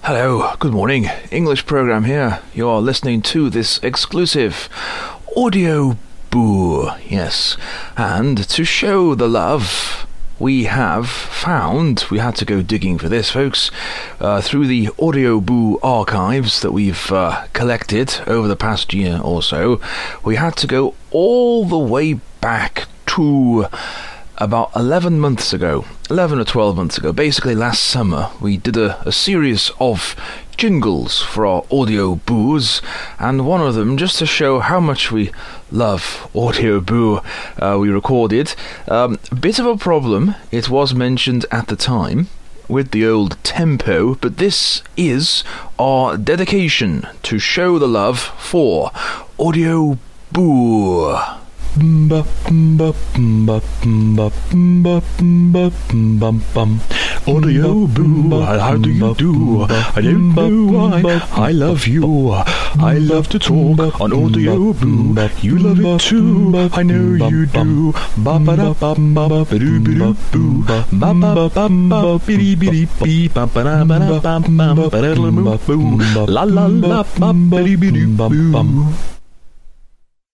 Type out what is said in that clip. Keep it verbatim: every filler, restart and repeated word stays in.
Hello, good morning. English program here. You're listening to this exclusive audio boo. Yes, and to show the love we have found, we had to go digging for this, folks, uh, through the Audio Boo archives that we've uh, collected over the past year or so. We had to go all the way back to about eleven months ago, eleven or twelve months ago. Basically last summer we did a, a series of jingles for our Audio Boos, and one of them, just to show how much we love Audio Boo, uh, we recorded. Um, a bit of a problem, it was mentioned at the time, with the old tempo, but this is our dedication to show the love for Audio Boo. Audio Boo, how do you do? I don't know why I love you. I love to talk on Audio Boo. You love it too, I know you do. Ba ba da ba ba ba doo doo boo. Ba ba ba ba biddy biddy bee. Ba ba da ba da ba ba ba da boo. La la la ba biddy biddy boo.